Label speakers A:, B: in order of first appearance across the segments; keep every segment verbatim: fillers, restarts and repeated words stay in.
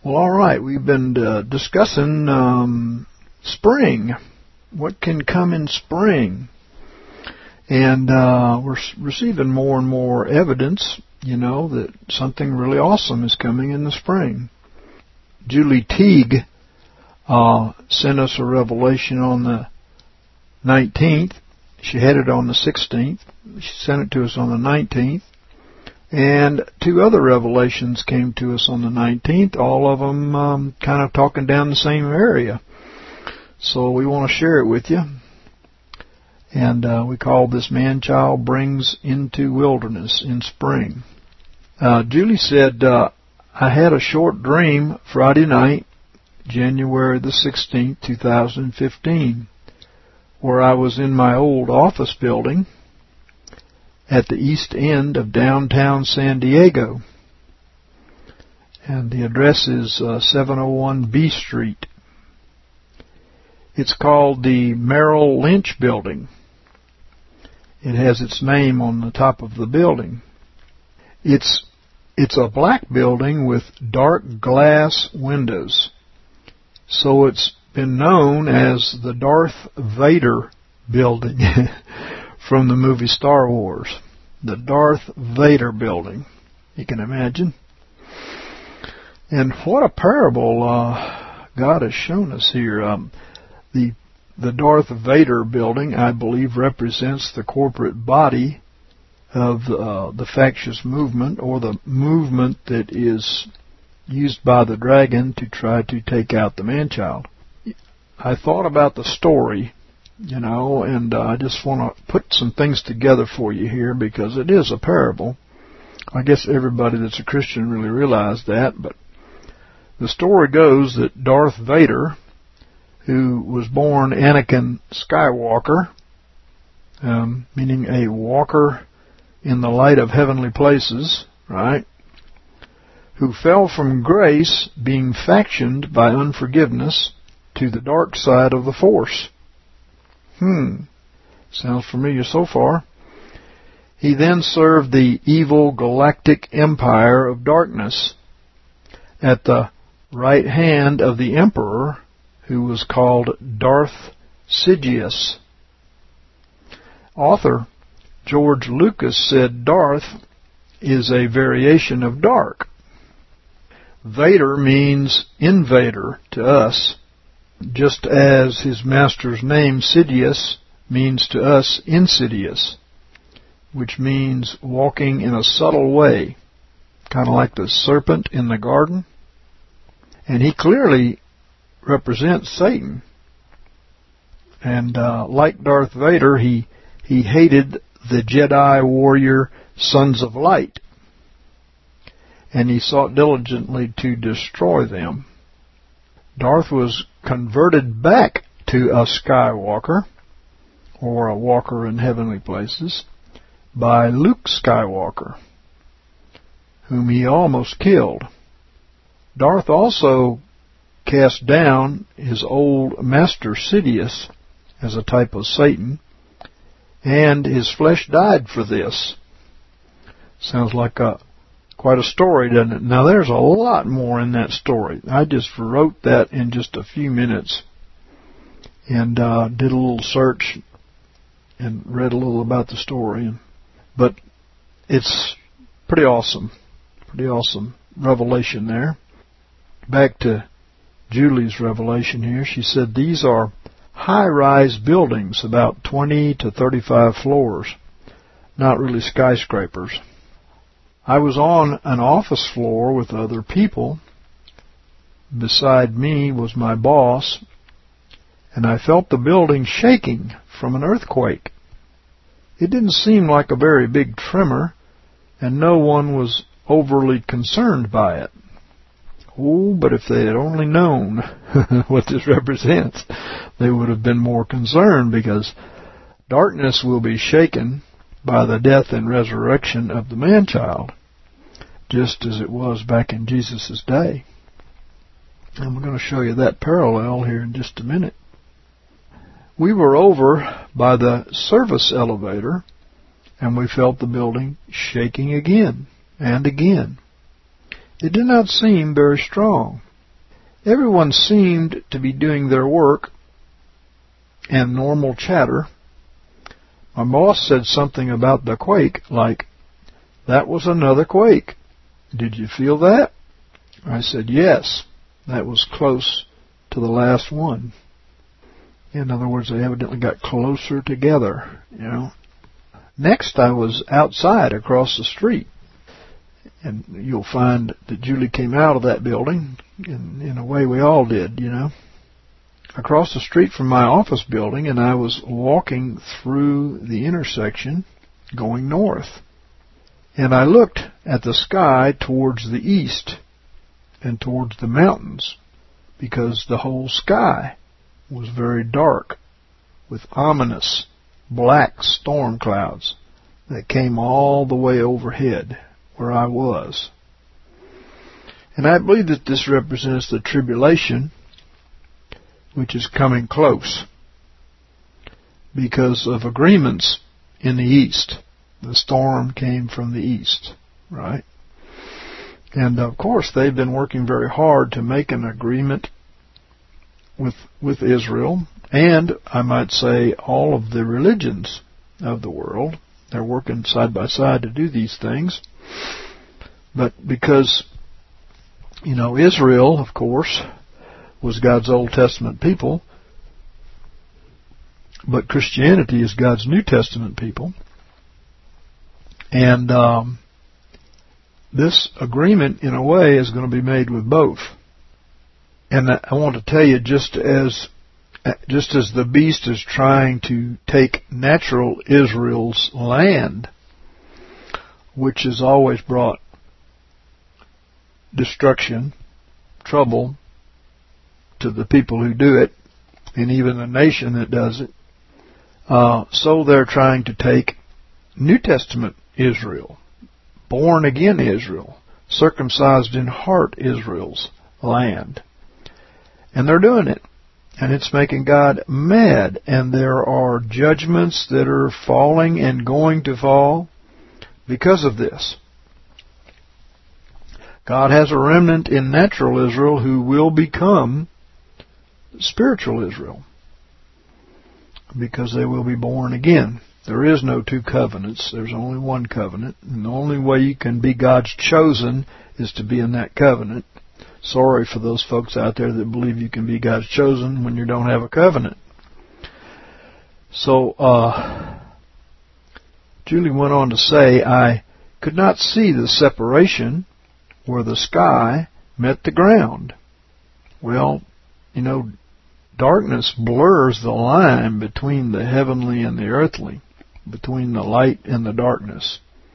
A: Well, all right. We've been uh, discussing um, spring. What can come in spring? And uh, we're receiving more and more evidence, you know, that something really awesome is coming in the spring. Julie Teague uh, sent us a revelation on the nineteenth. She had it on the sixteenth. She sent it to us on the nineteenth. And two other revelations came to us on the nineteenth, all of them um, kind of talking down the same area. So we want to share it with you. And uh, we call this Man-Child Brings into Wilderness in Spring. Uh, Julie said, uh, I had a short dream Friday night, January the sixteenth, two thousand fifteen, where I was in my old office building at the east end of downtown San Diego. And the address is uh, seven oh one B Street. It's called the Merrill Lynch Building. It has its name on the top of the building. It's it's a black building with dark glass windows. So it's been known as the Darth Vader Building from the movie Star Wars. The Darth Vader Building. You can imagine. And what a parable uh, God has shown us here. Um, the the Darth Vader Building, I believe, represents the corporate body of uh, the factious movement, or the movement that is used by the dragon to try to take out the man-child. I thought about the story, you know, and uh, I just want to put some things together for you here because it is a parable. I guess everybody that's a Christian really realized that, but the story goes that Darth Vader, who was born Anakin Skywalker, um, meaning a walker in the light of heavenly places, right, who fell from grace, being factioned by unforgiveness to the dark side of the Force. Hmm, sounds familiar so far. He then served the evil galactic empire of darkness at the right hand of the Emperor, who was called Darth Sidious. Author George Lucas said Darth is a variation of dark. Vader means invader to us, just as his master's name Sidious means to us insidious, which means walking in a subtle way, kind of like the serpent in the garden. And he clearly represents Satan. And uh, like Darth Vader, he he hated the Jedi warrior sons of light, and he sought diligently to destroy them. Darth was converted back to a Skywalker, or a walker in heavenly places, by Luke Skywalker, whom he almost killed. Darth also cast down his old master Sidious as a type of Satan, and his flesh died for this. Sounds like a quite a story, doesn't it? Now, there's a lot more in that story. I just wrote that in just a few minutes and uh, did a little search and read a little about the story. But it's pretty awesome. Pretty awesome revelation there. Back to Julie's revelation here. She said these are high-rise buildings, about twenty to thirty-five floors, not really skyscrapers. I was on an office floor with other people. Beside me was my boss, and I felt the building shaking from an earthquake. It didn't seem like a very big tremor, and no one was overly concerned by it. Oh, but if they had only known what this represents, they would have been more concerned, because darkness will be shaken by the death and resurrection of the man-child, just as it was back in Jesus' day. And we're going to show you that parallel here in just a minute. We were over by the service elevator, and we felt the building shaking again and again. It did not seem very strong. Everyone seemed to be doing their work and normal chatter. My boss said something about the quake, like, "That was another quake. Did you feel that?" I said, "Yes, that was close to the last one." In other words, they evidently got closer together, you know. Next, I was outside across the street. And you'll find that Julie came out of that building, in, in a way we all did, you know. Across the street from my office building, and I was walking through the intersection going north. And I looked at the sky towards the east and towards the mountains, because the whole sky was very dark with ominous black storm clouds that came all the way overhead where I was. And I believe that this represents the tribulation, which is coming close because of agreements in the east. The storm came from the east, right? And of course, they've been working very hard to make an agreement with with Israel, and I might say all of the religions of the world. They're working side by side to do these things. But because, you know, Israel, of course, was God's Old Testament people, but Christianity is God's New Testament people. And um, this agreement, in a way, is going to be made with both. And I want to tell you, just as just as the beast is trying to take natural Israel's land, which has always brought destruction, trouble to the people who do it, and even the nation that does it, uh, so they're trying to take New Testament Israel, born again Israel, circumcised in heart Israel's land. And they're doing it. And it's making God mad. And there are judgments that are falling and going to fall because of this. God has a remnant in natural Israel who will become spiritual Israel, because they will be born again. There is no two covenants. There's only one covenant. And the only way you can be God's chosen is to be in that covenant. Sorry for those folks out there that believe you can be God's chosen when you don't have a covenant. So, uh, Julie went on to say, I could not see the separation where the sky met the ground. Well, you know, darkness blurs the line between the heavenly and the earthly, between the light and the darkness.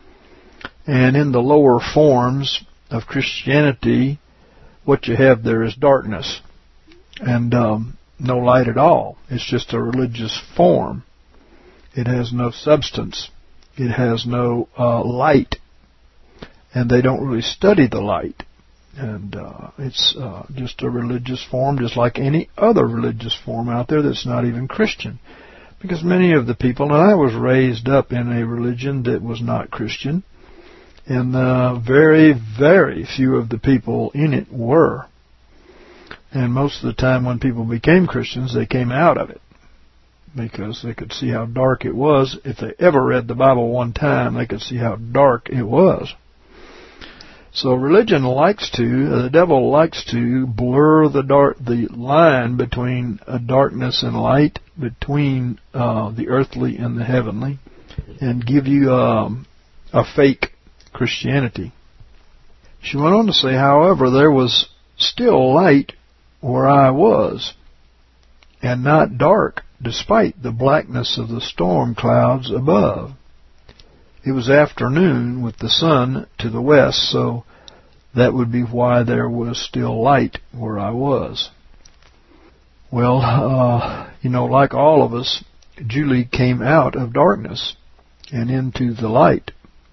A: And in the lower forms of Christianity, what you have there is darkness and um, no light at all. It's just a religious form. It has no substance. It has no uh, light. And they don't really study the light. And uh, it's uh, just a religious form, just like any other religious form out there that's not even Christian. Because many of the people, and I was raised up in a religion that was not Christian, and uh, very, very few of the people in it were. And most of the time when people became Christians, they came out of it because they could see how dark it was. If they ever read the Bible one time, they could see how dark it was. So religion likes to, the devil likes to blur the dark, the line between uh, darkness and light, between uh, the earthly and the heavenly, and give you um, a fake Christianity. She went on to say, however, there was still light where I was, and not dark, despite the blackness of the storm clouds above. It was afternoon with the sun to the west, so that would be why there was still light where I was. Well, uh, you know, like all of us, Julie came out of darkness and into the light.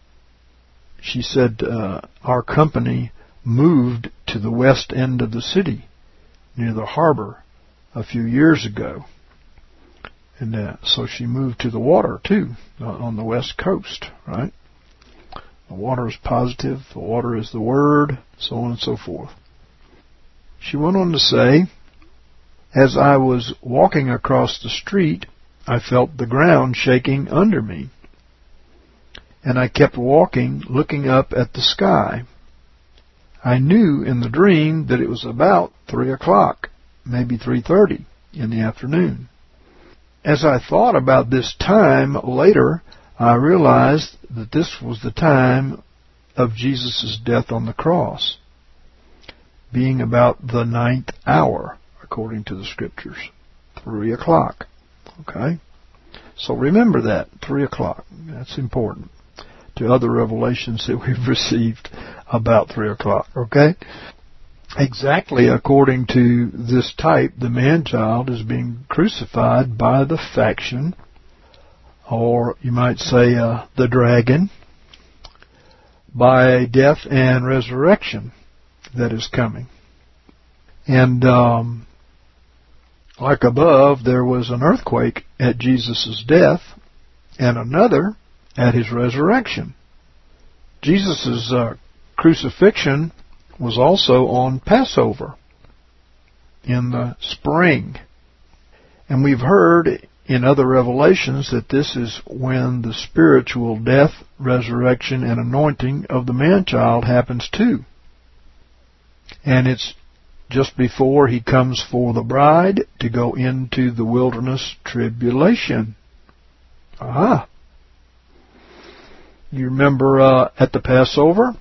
A: She said uh, our company moved to the west end of the city, near the harbor, a few years ago. And uh, so she moved to the water, too, uh, on the west coast, right? The water is positive, the water is the Word, so on and so forth. She went on to say, as I was walking across the street, I felt the ground shaking under me. And I kept walking, looking up at the sky. I knew in the dream that it was about three o'clock, maybe three thirty in the afternoon. As I thought about this time later, I realized that this was the time of Jesus' death on the cross, being about the ninth hour, according to the Scriptures. Three o'clock. Okay? So remember that, three o'clock. That's important to other revelations that we've received about three o'clock. Okay? Exactly according to this type, the man-child is being crucified by the faction, or you might say uh, the dragon, by death and resurrection that is coming. And um, like above, there was an earthquake at Jesus' death and another at his resurrection. Jesus' uh, crucifixion was also on Passover in the spring. And we've heard in other revelations that this is when the spiritual death, resurrection, and anointing of the man-child happens too. And it's just before he comes for the bride to go into the wilderness tribulation. Ah. You remember uh, at the Passover,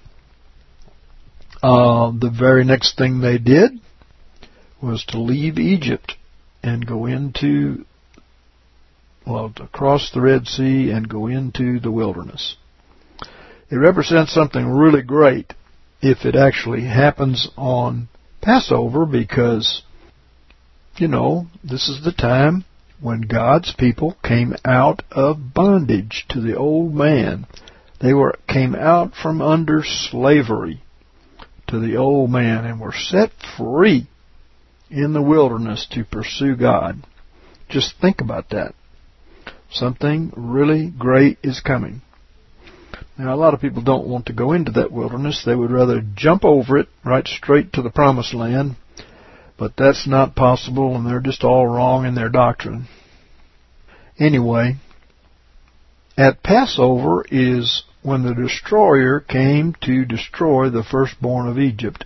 A: uh, the very next thing they did was to leave Egypt and go into, well, to cross the Red Sea and go into the wilderness. It represents something really great if it actually happens on Passover, because, you know, this is the time when God's people came out of bondage to the old man. They were came out from under slavery to the old man and were set free in the wilderness to pursue God. Just think about that. Something really great is coming. Now, a lot of people don't want to go into that wilderness. They would rather jump over it right straight to the promised land. But that's not possible, and they're just all wrong in their doctrine. Anyway, at Passover is when the destroyer came to destroy the firstborn of Egypt.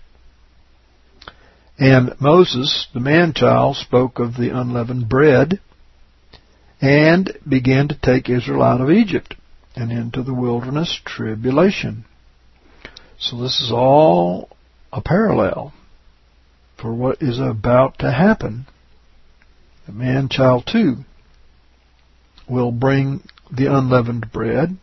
A: And Moses, the man-child, spoke of the unleavened bread and began to take Israel out of Egypt and into the wilderness tribulation. So this is all a parallel for what is about to happen. The man-child, too, will bring the unleavened bread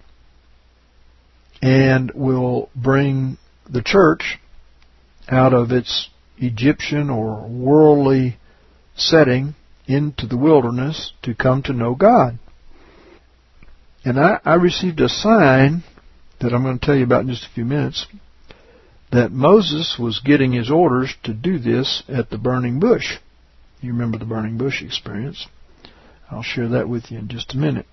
A: and will bring the church out of its Egyptian or worldly setting into the wilderness to come to know God. And I, I received a sign that I'm going to tell you about in just a few minutes, that Moses was getting his orders to do this at the burning bush. You remember the burning bush experience. I'll share that with you in just a minute.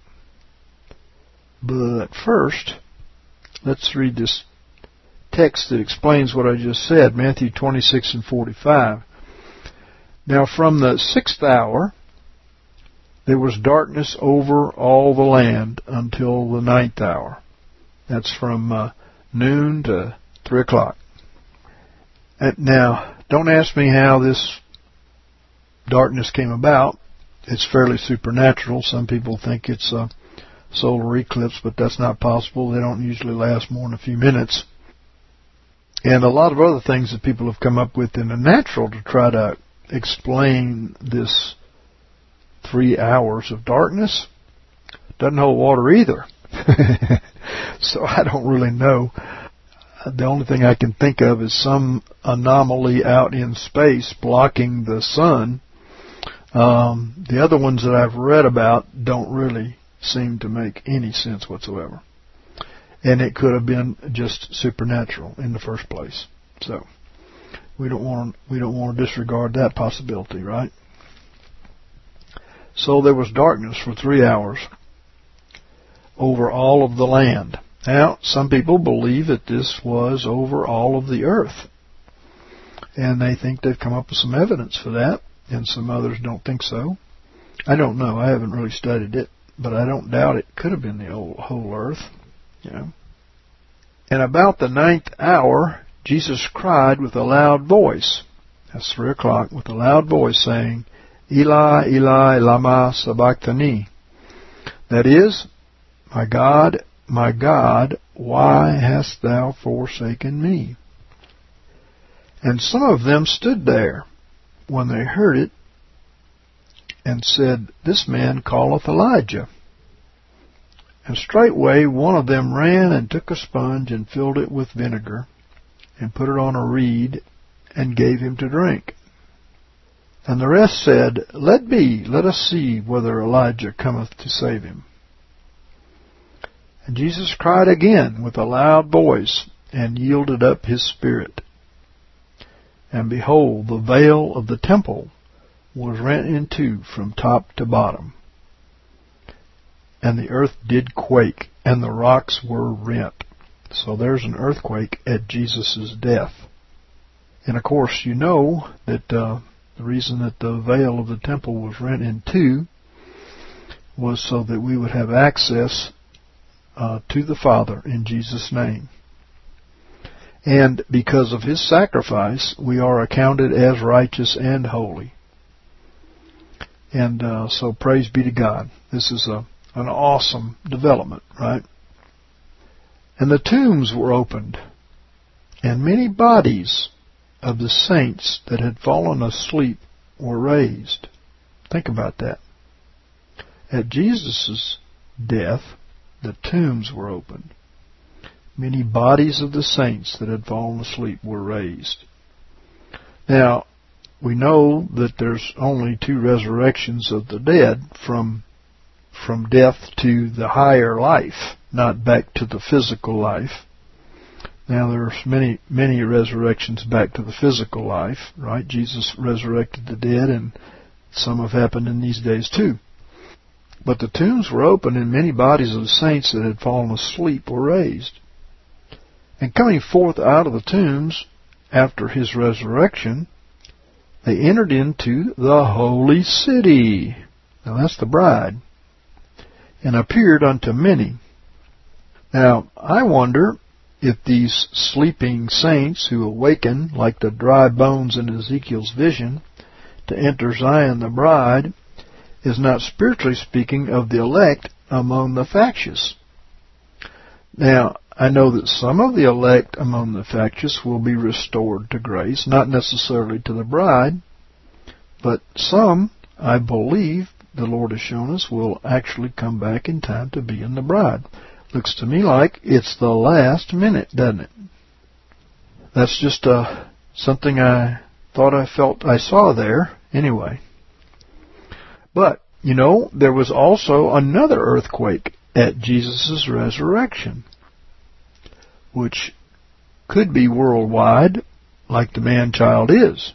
A: But first, let's read this text that explains what I just said, Matthew twenty-six and forty-five. Now from the sixth hour there was darkness over all the land until the ninth hour. That's from uh, noon to three o'clock. And now, don't ask me how this darkness came about. It's fairly supernatural. Some people think it's a solar eclipse, but that's not possible. They don't usually last more than a few minutes. And a lot of other things that people have come up with in the natural to try to explain this three hours of darkness doesn't hold water either. So I don't really know. The only thing I can think of is some anomaly out in space blocking the sun. Um, the other ones that I've read about don't really seem to make any sense whatsoever. And it could have been just supernatural in the first place. So we don't want we don't want to disregard that possibility, right? So there was darkness for three hours over all of the land. Now, some people believe that this was over all of the earth. And they think they've come up with some evidence for that, and some others don't think so. I don't know. I haven't really studied it, but I don't doubt it could have been the whole, whole earth. You know. And about the ninth hour, Jesus cried with a loud voice. That's three o'clock, with a loud voice saying, Eli, Eli, lama sabachthani. That is, my God, my God, why hast thou forsaken me? And some of them stood there when they heard it, and said, This man calleth Elijah. And straightway one of them ran and took a sponge and filled it with vinegar, and put it on a reed, and gave him to drink. And the rest said, Let be, let us see whether Elijah cometh to save him. And Jesus cried again with a loud voice, and yielded up his spirit. And behold, the veil of the temple was rent in two from top to bottom. And the earth did quake, and the rocks were rent. So there's an earthquake at Jesus' death. And of course, you know that uh, the reason that the veil of the temple was rent in two was so that we would have access uh, to the Father in Jesus' name. And because of his sacrifice, we are accounted as righteous and holy. And uh, so praise be to God. This is a, an awesome development, right? And the tombs were opened, and many bodies of the saints that had fallen asleep were raised. Think about that. At Jesus' death, the tombs were opened. Many bodies of the saints that had fallen asleep were raised. Now, we know that there's only two resurrections of the dead, from from death to the higher life, not back to the physical life. Now, there's many, many resurrections back to the physical life, right? Jesus resurrected the dead, and some have happened in these days too. But the tombs were opened, and many bodies of the saints that had fallen asleep were raised. And coming forth out of the tombs after his resurrection, they entered into the holy city. Now that's the bride. And appeared unto many. Now, I wonder if these sleeping saints who awaken like the dry bones in Ezekiel's vision to enter Zion the bride is not spiritually speaking of the elect among the factious. Now, I know that some of the elect among the factious will be restored to grace, not necessarily to the bride, but some, I believe, the Lord has shown us, will actually come back in time to be in the bride. Looks to me like it's the last minute, doesn't it? That's just uh, something I thought I felt I saw there anyway. But, you know, there was also another earthquake at Jesus' resurrection, which could be worldwide, like the man-child is.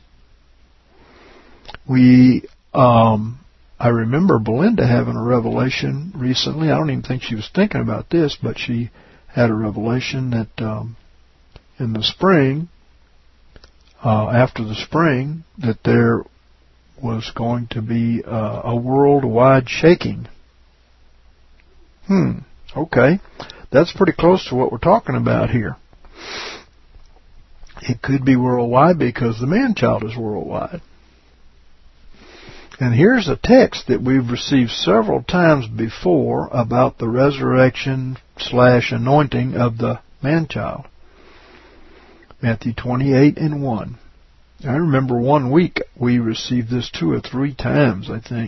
A: We, um, I remember Belinda having a revelation recently. I don't even think she was thinking about this, but she had a revelation that um, in the spring, uh, after the spring, that there was going to be uh, a worldwide shaking. Hmm, okay. That's pretty close to what we're talking about here. It could be worldwide because the man-child is worldwide. And here's a text that we've received several times before about the resurrection slash anointing of the man-child. Matthew twenty-eight and one. I remember one week we received this two or three times, I think.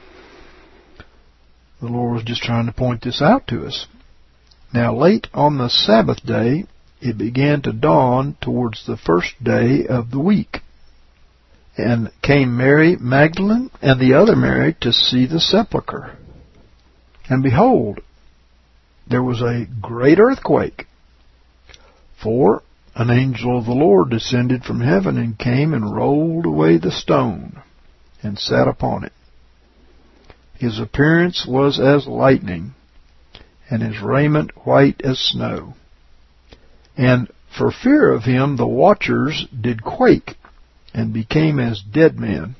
A: The Lord was just trying to point this out to us. Now, late on the Sabbath day, it began to dawn towards the first day of the week. And came Mary Magdalene and the other Mary to see the sepulchre. And behold, there was a great earthquake. For an angel of the Lord descended from heaven and came and rolled away the stone and sat upon it. His appearance was as lightning, and his raiment white as snow. And for fear of him the watchers did quake, and became as dead men.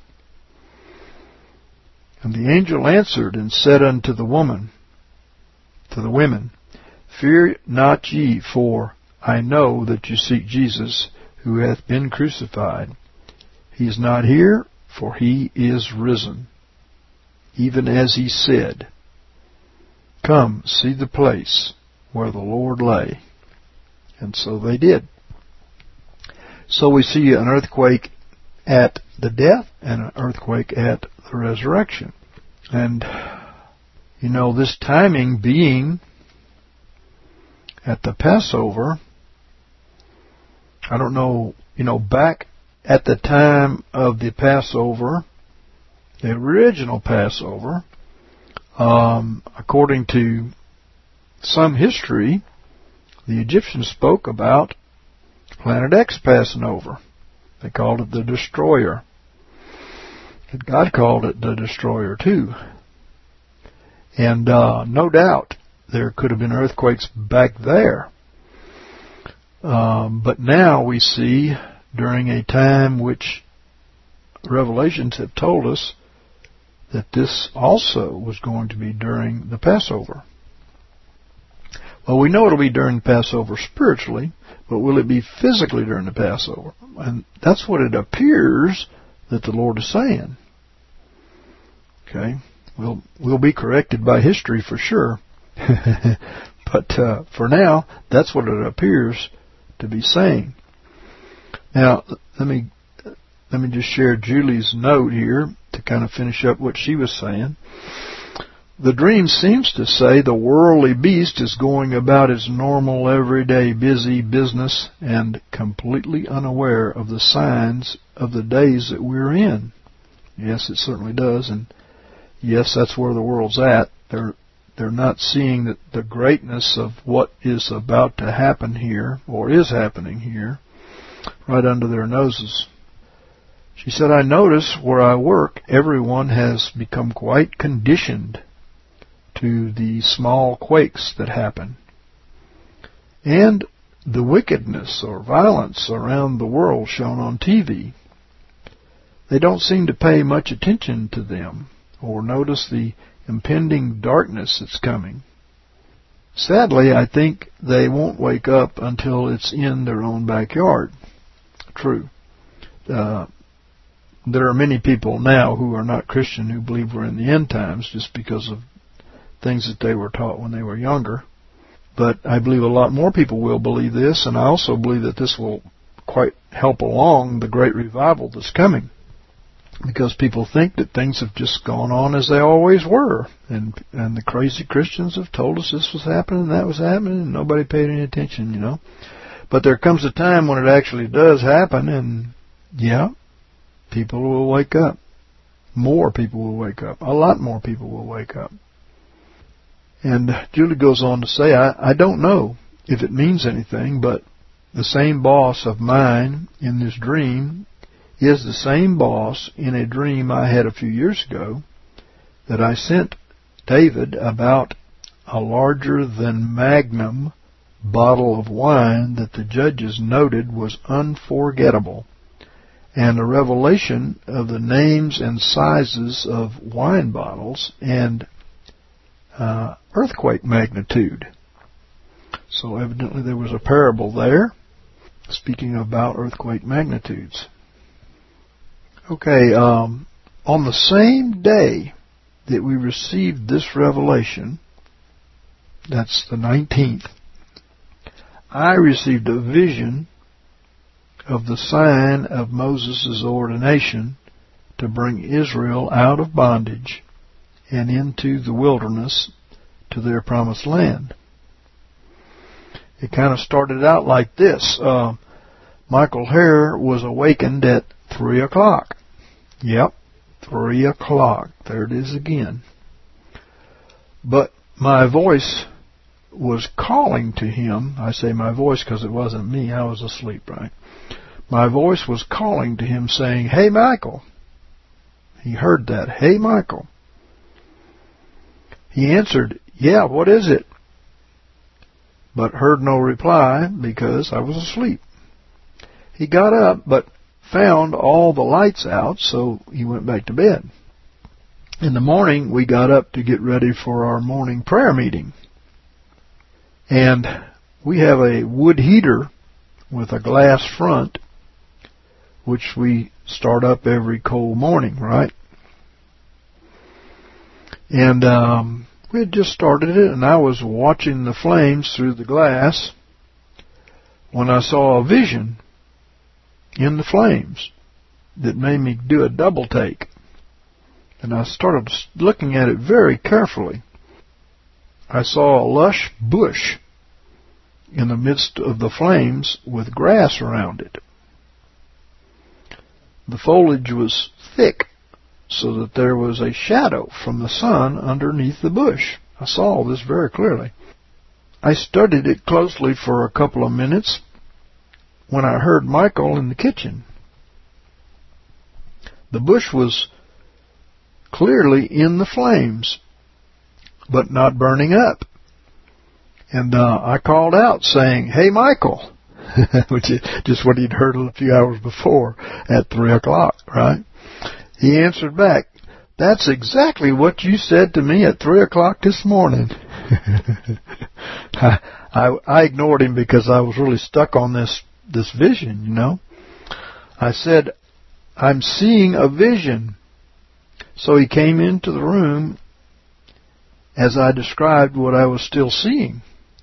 A: And the angel answered and said unto the woman, to the women, Fear not ye, for I know that you seek Jesus, who hath been crucified. He is not here, for he is risen, even as he said. Come, see the place where the Lord lay. And so they did. So we see an earthquake at the death and an earthquake at the resurrection. And, you know, this timing being at the Passover, I don't know, you know, back at the time of the Passover, the original Passover, um, according to some history, the Egyptians spoke about Planet X passing over. They called it the Destroyer. And God called it the Destroyer too. And uh, no doubt there could have been earthquakes back there. Um, but now we see, during a time which Revelations have told us, that this also was going to be during the Passover. Well, we know it'll be during the Passover spiritually, but will it be physically during the Passover? And that's what it appears that the Lord is saying. Okay? We'll, we'll be corrected by history for sure. But uh, for now, that's what it appears to be saying. Now, let me let me just share Julie's note here to kind of finish up what she was saying. The dream seems to say the worldly beast is going about its normal, everyday, busy business and completely unaware of the signs of the days that we're in. Yes, it certainly does, and yes, that's where the world's at. They're they're not seeing that the greatness of what is about to happen here, or is happening here, right under their noses. She said, I notice where I work, everyone has become quite conditioned to the small quakes that happen. And the wickedness or violence around the world shown on T V. They don't seem to pay much attention to them or notice the impending darkness that's coming. Sadly, I think they won't wake up until it's in their own backyard. True. Uh, there are many people now who are not Christian who believe we're in the end times just because of things that they were taught when they were younger. But I believe a lot more people will believe this, and I also believe that this will quite help along the great revival that's coming. Because people think that things have just gone on as they always were. And and the crazy Christians have told us this was happening and that was happening, and nobody paid any attention, you know. But there comes a time when it actually does happen, and yeah, people will wake up. More people will wake up. A lot more people will wake up. And Julie goes on to say, I, I don't know if it means anything, but the same boss of mine in this dream is the same boss in a dream I had a few years ago that I sent David about a larger than Magnum bottle of wine that the judges noted was unforgettable, and a revelation of the names and sizes of wine bottles and uh, earthquake magnitude. So evidently there was a parable there speaking about earthquake magnitudes. Okay, um, on the same day that we received this revelation, that's the nineteenth, I received a vision of the sign of Moses' ordination to bring Israel out of bondage and into the wilderness to their promised land. It kind of started out like this. Uh, Michael Hare was awakened at three o'clock. Yep, three o'clock. There it is again. But my voice was calling to him. I say my voice because it wasn't me. I was asleep, right? My voice was calling to him saying, Hey, Michael. He heard that. Hey, Michael. He answered, Yeah, what is it? But heard no reply because I was asleep. He got up, but found all the lights out, so he went back to bed. In the morning, we got up to get ready for our morning prayer meeting. And we have a wood heater with a glass front, which we start up every cold morning, right? And um, we had just started it, and I was watching the flames through the glass when I saw a vision in the flames that made me do a double take. And I started looking at it very carefully. I saw a lush bush in the midst of the flames with grass around it. The foliage was thick, so that there was a shadow from the sun underneath the bush. I saw this very clearly. I studied it closely for a couple of minutes when I heard Michael in the kitchen. The bush was clearly in the flames, but not burning up. And uh, I called out saying, "Hey, Michael," which is just what he'd heard a few hours before at three o'clock, right? He answered back, "That's exactly what you said to me at three o'clock this morning." I, I, I ignored him because I was really stuck on this, this vision, you know. I said, "I'm seeing a vision." So he came into the room as I described what I was still seeing.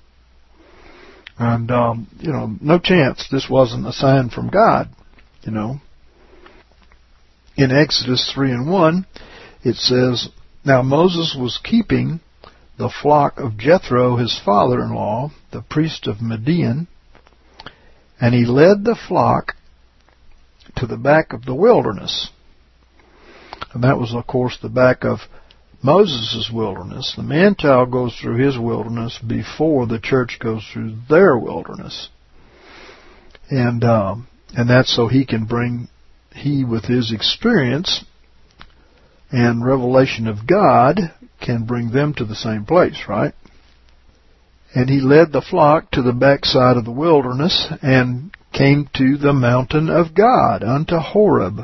A: And, um, you know, no chance this wasn't a sign from God, you know. In Exodus three and one, it says, "Now Moses was keeping the flock of Jethro, his father-in-law, the priest of Midian, and he led the flock to the back of the wilderness." And that was, of course, the back of Moses' wilderness. The man-child goes through his wilderness before the church goes through their wilderness. And um, and that's so he can bring, he with his experience and revelation of God can bring them to the same place, right? And he led the flock to the backside of the wilderness and came to the mountain of God, unto Horeb.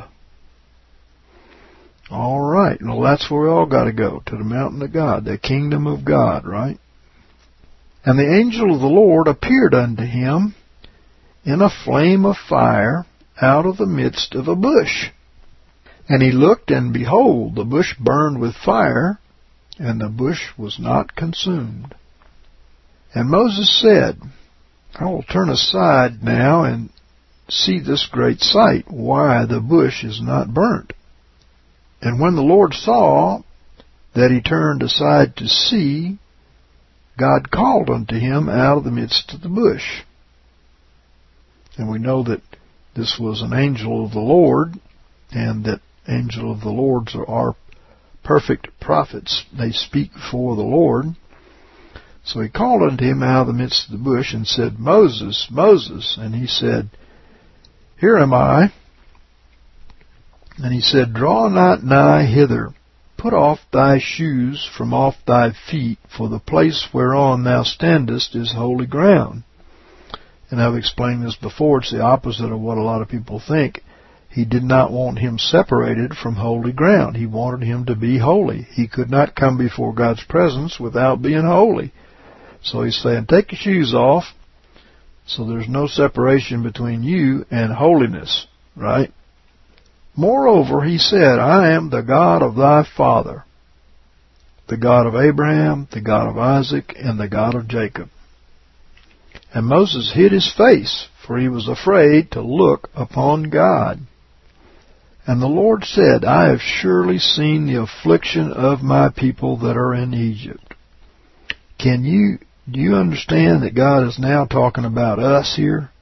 A: All right. Well, that's where we all got to go, to the mountain of God, the kingdom of God, right? "And the angel of the Lord appeared unto him in a flame of fire out of the midst of a bush. And he looked, and behold, the bush burned with fire, and the bush was not consumed. And Moses said, I will turn aside now and see this great sight, why the bush is not burnt. And when the Lord saw that he turned aside to see, God called unto him out of the midst of the bush." And we know that this was an angel of the Lord, and that angel of the Lords are our perfect prophets. They speak for the Lord. So he called unto him out of the midst of the bush and said, "Moses, Moses." And he said, "Here am I." And he said, "Draw not nigh hither. Put off thy shoes from off thy feet, for the place whereon thou standest is holy ground." And I've explained this before. It's the opposite of what a lot of people think. He did not want him separated from holy ground. He wanted him to be holy. He could not come before God's presence without being holy. So he's saying, take your shoes off, so there's no separation between you and holiness, right? "Moreover, he said, I am the God of thy father, the God of Abraham, the God of Isaac, and the God of Jacob." And Moses hid his face, for he was afraid to look upon God. And the Lord said, "I have surely seen the affliction of my people that are in Egypt." Can you, do you understand that God is now talking about us here?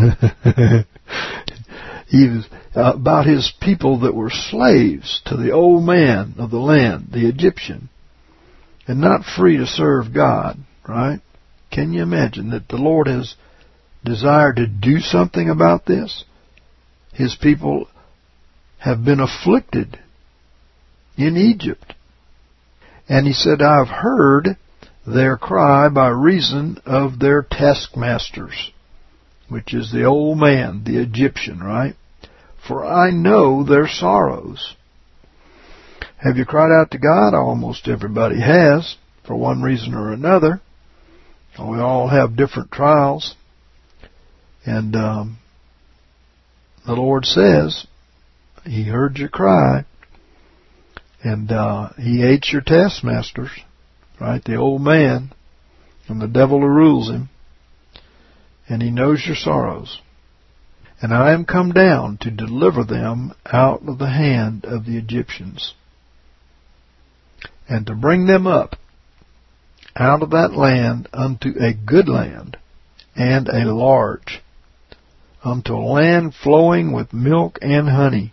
A: He was uh, about his people that were slaves to the old man of the land, the Egyptian, and not free to serve God, right? Can you imagine that the Lord has desired to do something about this? His people have been afflicted in Egypt. And he said, "I have heard their cry by reason of their taskmasters," which is the old man, the Egyptian, right? for I know their sorrows. Have you cried out to God? Almost everybody has, for one reason or another. We all have different trials. And um, the Lord says He heard your cry, and uh, He hates your taskmasters, right? The old man and the devil who rules him, and He knows your sorrows. And I am come down to deliver them out of the hand of the Egyptians, and to bring them up out of that land unto a good land, and a large, unto a land flowing with milk and honey,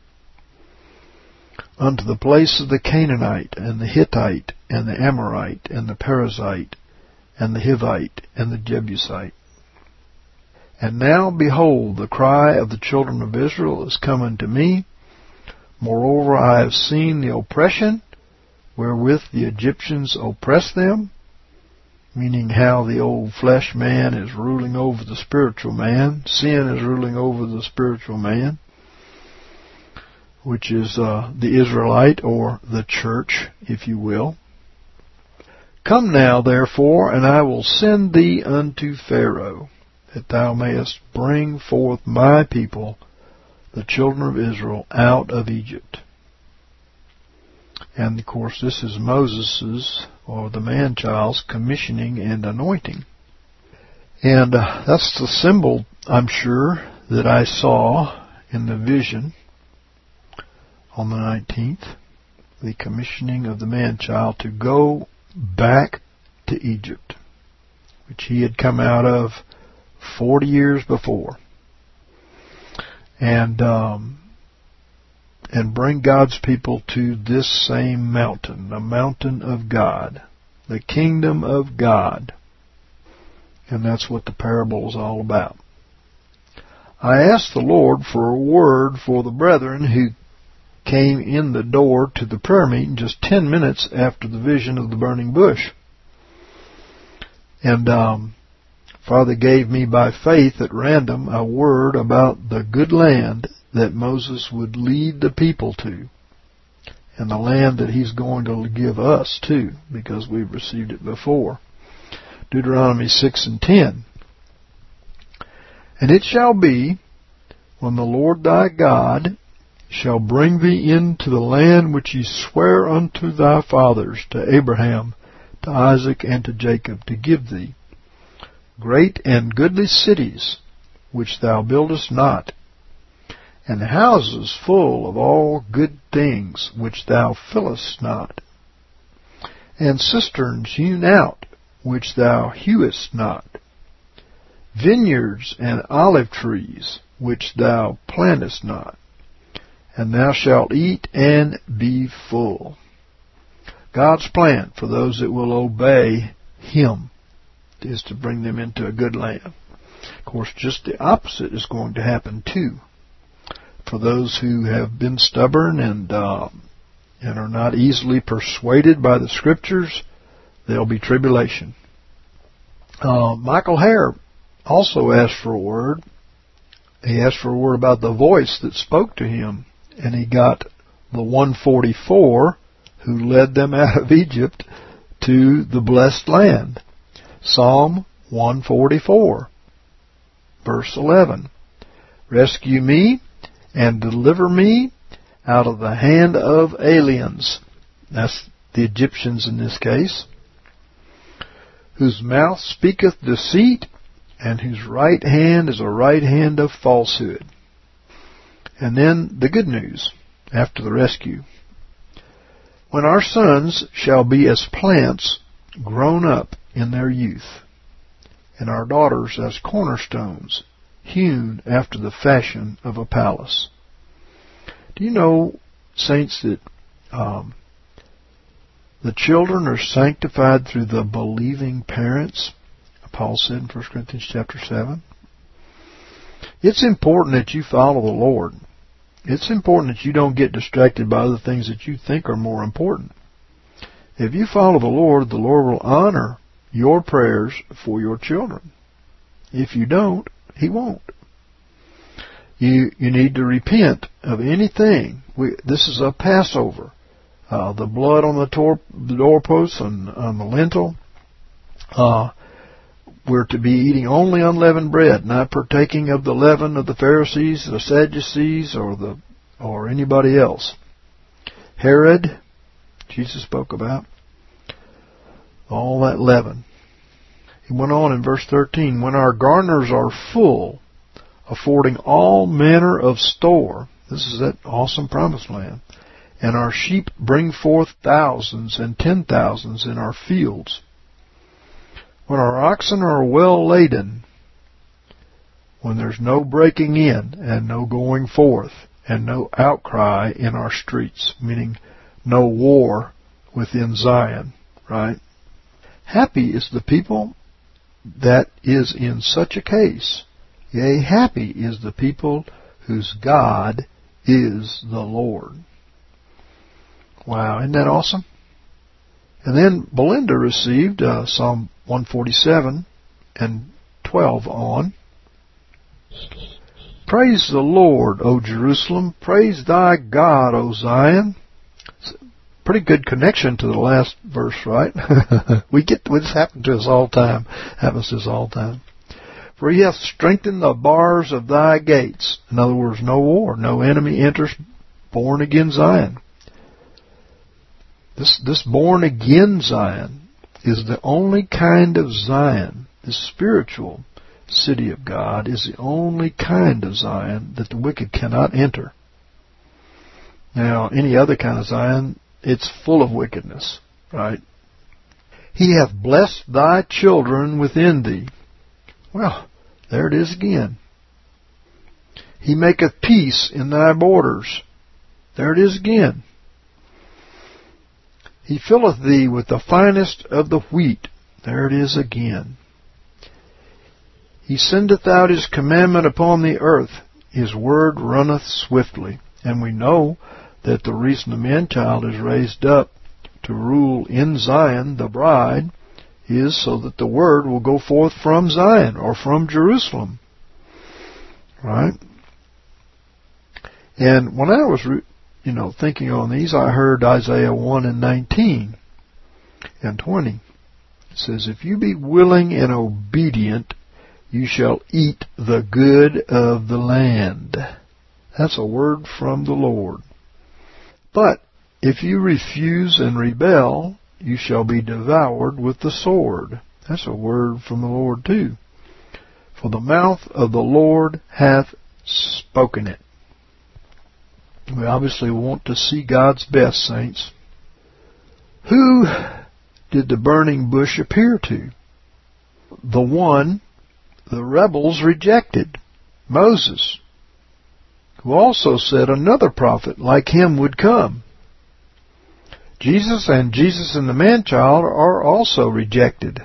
A: unto the place of the Canaanite, and the Hittite, and the Amorite, and the Perizzite, and the Hivite, and the Jebusite. And now, behold, the cry of the children of Israel is come unto me. Moreover, I have seen the oppression wherewith the Egyptians oppress them, meaning how the old flesh man is ruling over the spiritual man. Sin is ruling over the spiritual man, which is uh, the Israelite, or the church, if you will. Come now, therefore, and I will send thee unto Pharaoh, that thou mayest bring forth my people, the children of Israel, out of Egypt. And, of course, this is Moses's, or the man-child's, commissioning and anointing. And uh, that's the symbol, I'm sure, that I saw in the vision on the nineteenth, the commissioning of the man-child to go back to Egypt, which he had come out of forty years before, and um, and bring God's people to this same mountain, the mountain of God, the kingdom of God. And that's what the parable is all about. I asked the Lord for a word for the brethren who came in the door to the prayer meeting just ten minutes after the vision of the burning bush. And um, Father gave me by faith at random a word about the good land that Moses would lead the people to, and the land that He's going to give us too, because we've received it before. Deuteronomy six and ten. And it shall be, when the Lord thy God shall bring thee into the land which He sware unto thy fathers, to Abraham, to Isaac, and to Jacob, to give thee, great and goodly cities, which thou buildest not, and houses full of all good things, which thou fillest not, and cisterns hewn out, which thou hewest not, vineyards and olive trees, which thou plantest not, and thou shalt eat and be full. God's plan for those that will obey Him is to bring them into a good land. Of course, just the opposite is going to happen too. For those who have been stubborn and uh, and are not easily persuaded by the Scriptures, there'll be tribulation. Uh, Michael Hare also asked for a word. He asked for a word about the voice that spoke to him, and he got the one forty-four who led them out of Egypt to the blessed land. Psalm one forty-four, verse eleven. Rescue me and deliver me out of the hand of aliens. That's the Egyptians in this case. Whose mouth speaketh deceit, and whose right hand is a right hand of falsehood. And then the good news after the rescue. When our sons shall be as plants grown up in their youth, and our daughters as cornerstones, hewn after the fashion of a palace. Do you know, saints, that um, the children are sanctified through the believing parents? Paul said in First Corinthians chapter seven. It's important that you follow the Lord. It's important that you don't get distracted by other things that you think are more important. If you follow the Lord, the Lord will honor your prayers for your children. If you don't, He won't. You you need to repent of anything. We, this is a Passover. Uh, the blood on the, tor- the doorposts and on the lintel. Uh, we're to be eating only unleavened bread, not partaking of the leaven of the Pharisees, the Sadducees, or the or anybody else. Herod, Jesus spoke about. All that leaven. He went on in verse thirteen, when our garners are full, affording all manner of store. This is that awesome promised land. And our sheep bring forth thousands and ten thousands in our fields. When our oxen are well laden, when there's no breaking in and no going forth and no outcry in our streets, meaning no war within Zion, right? Happy is the people that is in such a case. Yea, happy is the people whose God is the Lord. Wow, isn't that awesome? And then Belinda received uh, Psalm one forty-seven and twelve on. Praise the Lord, O Jerusalem. Praise thy God, O Zion. Pretty good connection to the last verse, right? we get this happens to us all the time. Happens to us all the time. For he hath strengthened the bars of thy gates. In other words, no war, no enemy enters born again Zion. This this born again Zion is the only kind of Zion. This spiritual city of God is the only kind of Zion that the wicked cannot enter. Now, any other kind of Zion, it's full of wickedness, right? He hath blessed thy children within thee. Well, there it is again. He maketh peace in thy borders. There it is again. He filleth thee with the finest of the wheat. There it is again. He sendeth out his commandment upon the earth. His word runneth swiftly. And we know that the reason the man-child is raised up to rule in Zion, the bride, is so that the word will go forth from Zion or from Jerusalem. Right? And when I was, you know, thinking on these, I heard Isaiah one and nineteen and twenty. It says, if you be willing and obedient, you shall eat the good of the land. That's a word from the Lord. But if you refuse and rebel, you shall be devoured with the sword. That's a word from the Lord too. For the mouth of the Lord hath spoken it. We obviously want to see God's best, saints. Who did the burning bush appear to? The one the rebels rejected, Moses, who also said another prophet like him would come. Jesus and Jesus and the man-child are also rejected.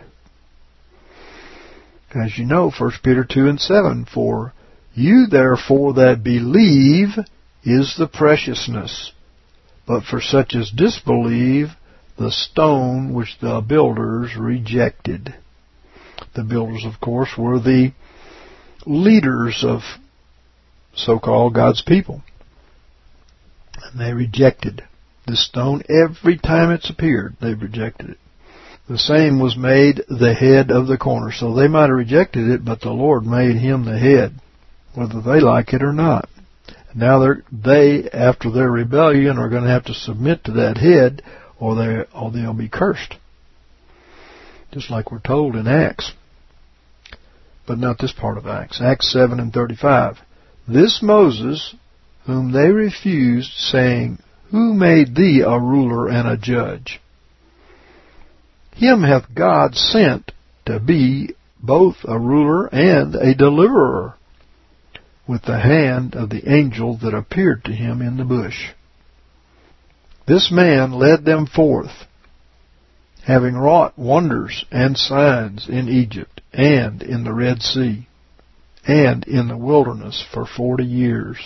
A: As you know, First Peter two and seven, for you therefore that believe is the preciousness, but for such as disbelieve, the stone which the builders rejected. The builders, of course, were the leaders of so-called God's people. And they rejected this stone every time it's appeared. They rejected it. The same was made the head of the corner. So they might have rejected it, but the Lord made him the head, whether they like it or not. And now they're, they, after their rebellion, are going to have to submit to that head, or they or they'll be cursed. Just like we're told in Acts. But not this part of Acts. Acts seven and thirty-five. This Moses, whom they refused, saying, who made thee a ruler and a judge? Him hath God sent to be both a ruler and a deliverer, with the hand of the angel that appeared to him in the bush. This man led them forth, having wrought wonders and signs in Egypt, and in the Red Sea, and in the wilderness for forty years.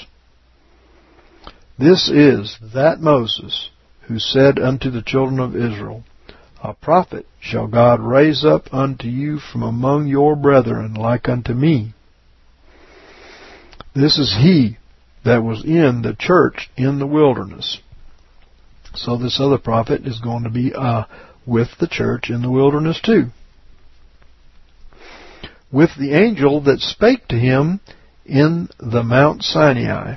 A: This is that Moses who said unto the children of Israel, a prophet shall God raise up unto you from among your brethren like unto me. This is he that was in the church in the wilderness. So this other prophet is going to be uh, with the church in the wilderness too. With the angel that spake to him in the Mount Sinai,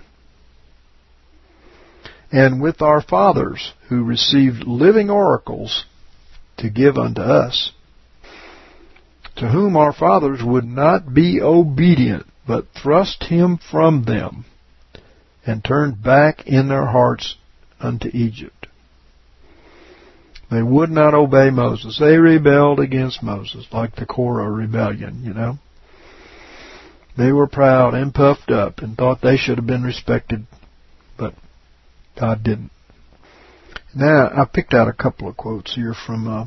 A: and with our fathers who received living oracles to give unto us, to whom our fathers would not be obedient, but thrust him from them, and turned back in their hearts unto Egypt. They would not obey Moses. They rebelled against Moses, like the Korah rebellion, you know. They were proud and puffed up and thought they should have been respected, but God didn't. Now, I picked out a couple of quotes here from uh,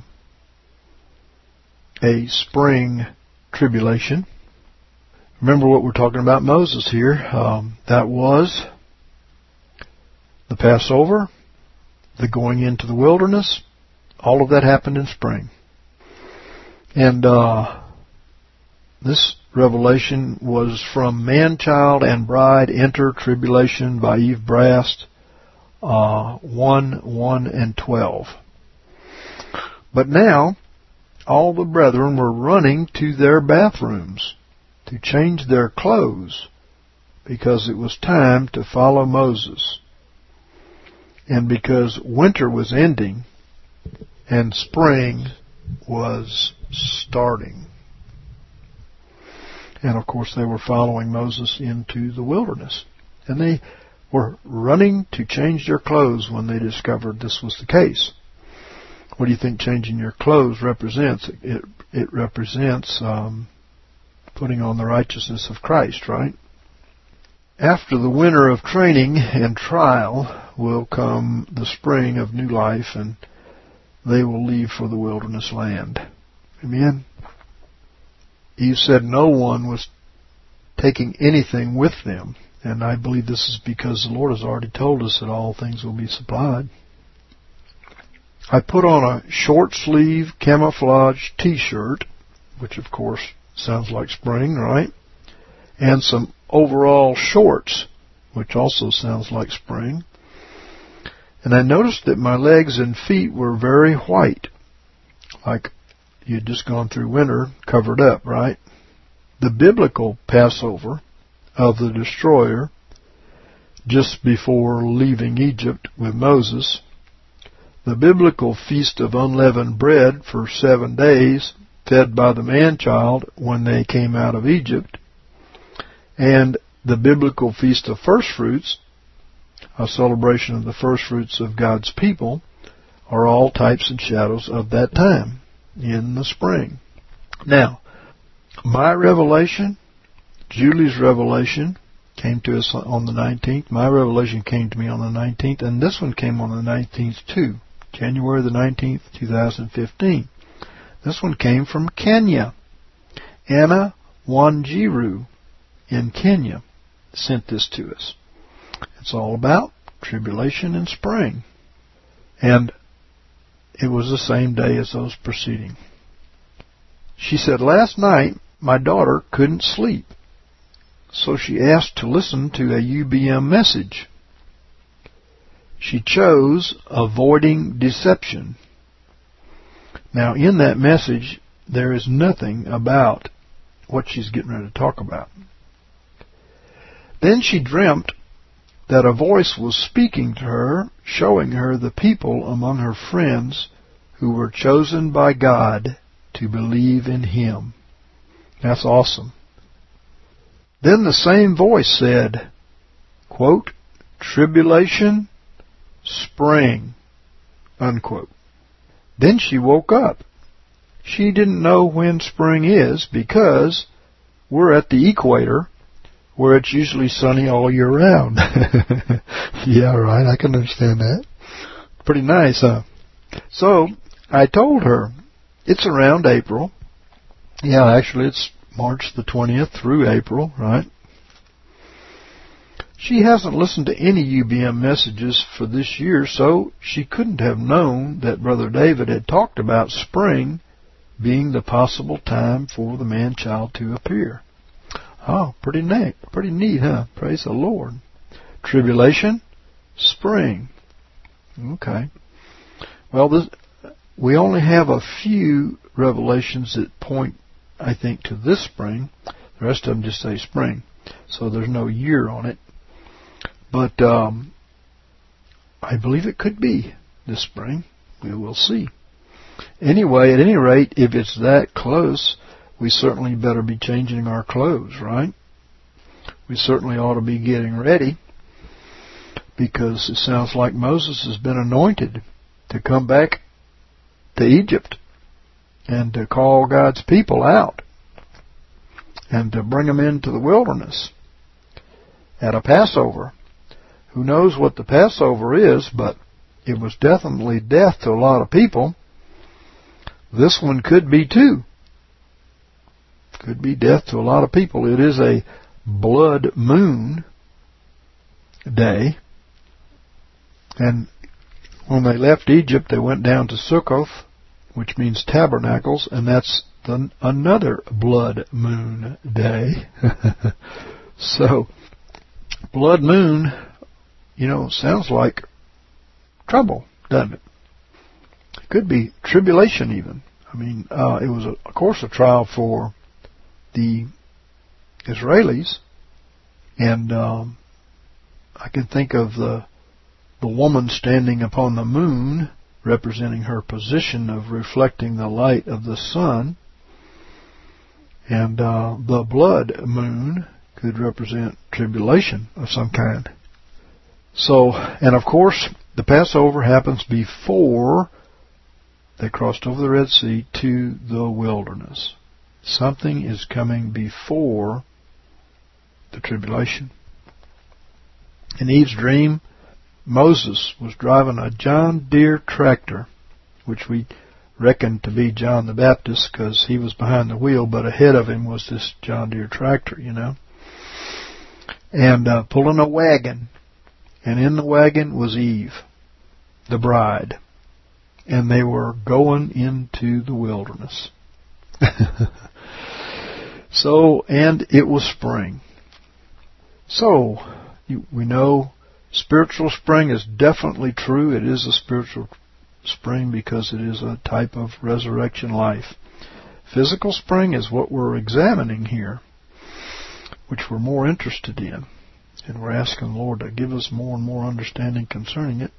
A: a spring tribulation. Remember what we're talking about Moses here. Um, that was the Passover, the going into the wilderness. All of that happened in spring. And uh, this revelation was from Man, Child, and Bride Enter Tribulation by Eve Brast, uh, one, one, and twelve. But now, all the brethren were running to their bathrooms to change their clothes because it was time to follow Moses. And because winter was ending and spring was starting. And of course they were following Moses into the wilderness. And they were running to change their clothes when they discovered this was the case. What do you think changing your clothes represents? It, it represents um, putting on the righteousness of Christ, right? After the winter of training and trial will come the spring of new life, and they will leave for the wilderness land. Amen? Eve said no one was taking anything with them, and I believe this is because the Lord has already told us that all things will be supplied. I put on a short-sleeve camouflage t-shirt, which of course sounds like spring, right? And some overall shorts, which also sounds like spring. And I noticed that my legs and feet were very white, like you'd just gone through winter, covered up, right? The biblical Passover of the destroyer, just before leaving Egypt with Moses, the biblical Feast of Unleavened Bread for seven days, fed by the man-child when they came out of Egypt, and the biblical Feast of First Fruits, a celebration of the first fruits of God's people, are all types and shadows of that time in the spring. Now, my revelation, Julie's revelation, came to us on the nineteenth. My revelation came to me on the nineteenth, and this one came on the nineteenth too, January the nineteenth, two thousand fifteen. This one came from Kenya. Anna Wanjiru in Kenya sent this to us. It's all about tribulation and spring. And it was the same day as those preceding. She said, last night my daughter couldn't sleep, so she asked to listen to a U B M message. She chose Avoiding Deception. Now, in that message, there is nothing about what she's getting ready to talk about. Then she dreamt that a voice was speaking to her, showing her the people among her friends who were chosen by God to believe in Him. That's awesome. Then the same voice said, quote, tribulation, spring, unquote. Then she woke up. She didn't know when spring is because we're at the equator, where it's usually sunny all year round. Yeah, right, I can understand that. Pretty nice, huh? So, I told her, it's around April. Yeah, actually, it's March the twentieth through April, right? She hasn't listened to any U B M messages for this year, so she couldn't have known that Brother David had talked about spring being the possible time for the man-child to appear. Oh, pretty neat. Pretty neat, huh? Praise the Lord. Tribulation, spring. Okay. Well, this, we only have a few revelations that point, I think, to this spring. The rest of them just say spring. So there's no year on it. But um, I believe it could be this spring. We will see. Anyway, at any rate, if it's that close, we certainly better be changing our clothes, right? We certainly ought to be getting ready, because it sounds like Moses has been anointed to come back to Egypt and to call God's people out and to bring them into the wilderness at a Passover. Who knows what the Passover is, but it was definitely death to a lot of people. This one could be too. Could be death to a lot of people. It is a blood moon day. And when they left Egypt, they went down to Sukkoth, which means tabernacles, and that's the, another blood moon day. So, blood moon, you know, sounds like trouble, doesn't it? It could be tribulation even. I mean, uh, it was, a, of course, a trial for the Israelis, and um, I can think of the the woman standing upon the moon, representing her position of reflecting the light of the sun, and uh, the blood moon could represent tribulation of some kind. So, and of course, the Passover happens before they crossed over the Red Sea to the wilderness. Something is coming before the tribulation. In Eve's dream, Moses was driving a John Deere tractor, which we reckon to be John the Baptist because he was behind the wheel, but ahead of him was this John Deere tractor, you know, and uh, pulling a wagon. And in the wagon was Eve, the bride, and they were going into the wilderness. So, and it was spring. So, you, we know spiritual spring is definitely true. It is a spiritual spring because it is a type of resurrection life. Physical spring is what we're examining here, which we're more interested in. And we're asking the Lord to give us more and more understanding concerning it.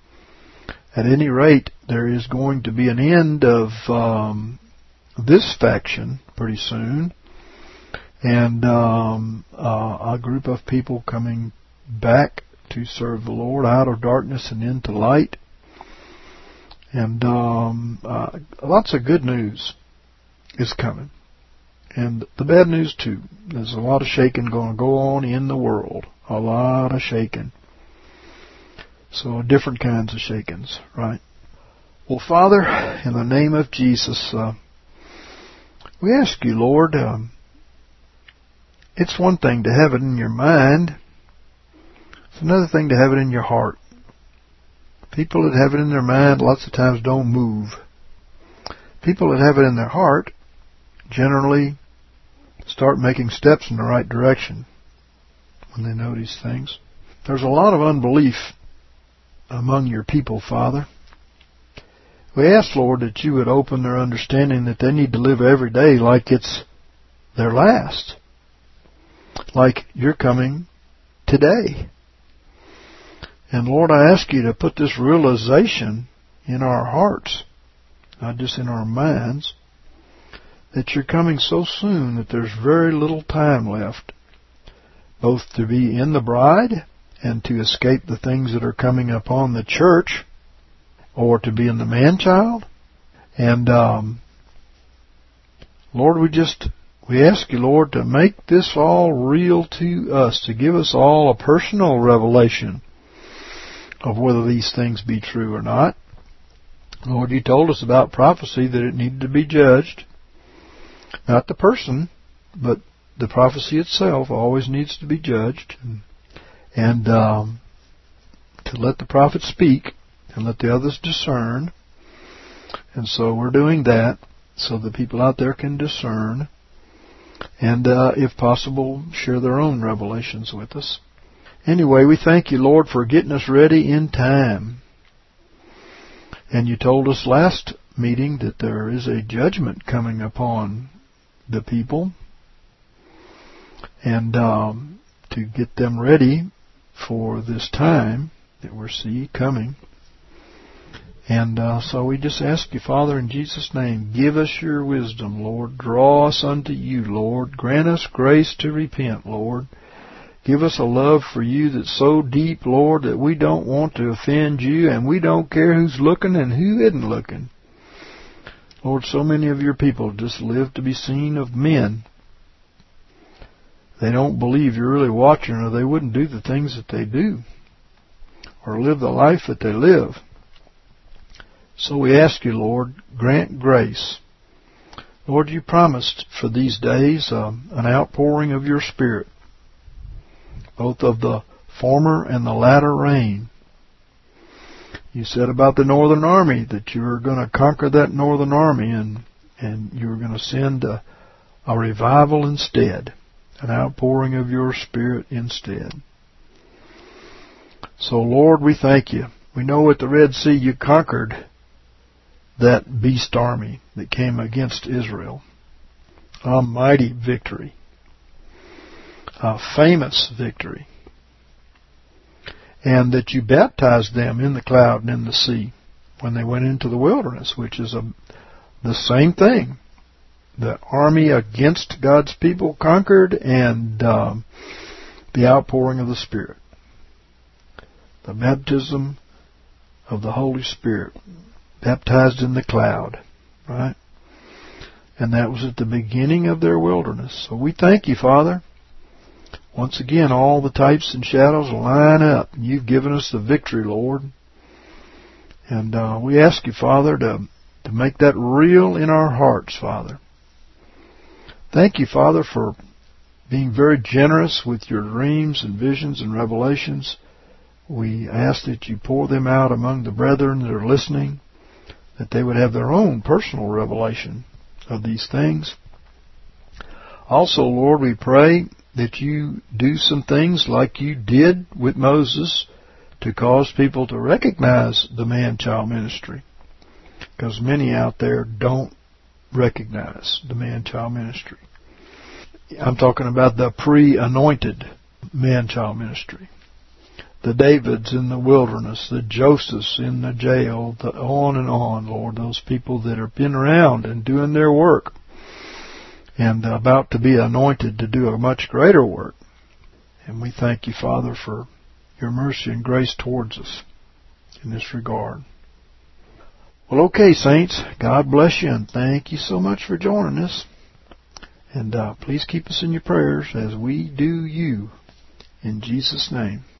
A: At any rate, there is going to be an end of um, this faction pretty soon, and um, uh, a group of people coming back to serve the Lord out of darkness and into light. And um, uh, lots of good news is coming. And the bad news, too. There's a lot of shaking going to go on in the world. A lot of shaking. So different kinds of shakings, right? Well, Father, in the name of Jesus, uh, we ask you, Lord, um, it's one thing to have it in your mind. It's another thing to have it in your heart. People that have it in their mind lots of times don't move. People that have it in their heart generally start making steps in the right direction when they know these things. There's a lot of unbelief among your people, Father. We ask, Lord, that you would open their understanding that they need to live every day like it's their last. Like you're coming today. And Lord, I ask you to put this realization in our hearts, not just in our minds, that you're coming so soon that there's very little time left, both to be in the bride and to escape the things that are coming upon the church, or to be in the man-child. And um, Lord, we just we ask you, Lord, to make this all real to us, to give us all a personal revelation of whether these things be true or not. Lord, you told us about prophecy that it needed to be judged. Not the person, but the prophecy itself always needs to be judged. And, and um, to let the prophet speak and let the others discern. And so we're doing that so the people out there can discern. and uh, if possible, share their own revelations with us. Anyway, we thank you, Lord, for getting us ready in time. And you told us last meeting that there is a judgment coming upon the people, and um, to get them ready for this time that we see coming. And uh, so we just ask you, Father, in Jesus' name, give us your wisdom, Lord. Draw us unto you, Lord. Grant us grace to repent, Lord. Give us a love for you that's so deep, Lord, that we don't want to offend you, and we don't care who's looking and who isn't looking. Lord, so many of your people just live to be seen of men. They don't believe you're really watching, or they wouldn't do the things that they do, or live the life that they live. So we ask you, Lord, grant grace. Lord, you promised for these days um, an outpouring of your Spirit, both of the former and the latter rain. You said about the northern army that you were going to conquer that northern army, and, and you were going to send a, a revival instead, an outpouring of your Spirit instead. So, Lord, we thank you. We know at the Red Sea you conquered that beast army that came against Israel. A mighty victory. A famous victory. And that you baptized them in the cloud and in the sea when they went into the wilderness, which is a, the same thing. The army against God's people conquered, and um, the outpouring of the Spirit. The baptism of the Holy Spirit. Baptized in the cloud. Right? And that was at the beginning of their wilderness. So we thank you, Father. Once again, all the types and shadows line up. You've given us the victory, Lord. And uh, we ask you, Father, to, to make that real in our hearts, Father. Thank you, Father, for being very generous with your dreams and visions and revelations. We ask that you pour them out among the brethren that are listening, that they would have their own personal revelation of these things. Also, Lord, we pray that you do some things like you did with Moses to cause people to recognize the man-child ministry. Because many out there don't recognize the man-child ministry. I'm talking about the pre-anointed man-child ministry. The Davids in the wilderness, the Josephs in the jail, the on and on, Lord, those people that have been around and doing their work and about to be anointed to do a much greater work. And we thank you, Father, for your mercy and grace towards us in this regard. Well, okay, saints, God bless you, and thank you so much for joining us. And uh, please keep us in your prayers as we do you, in Jesus' name.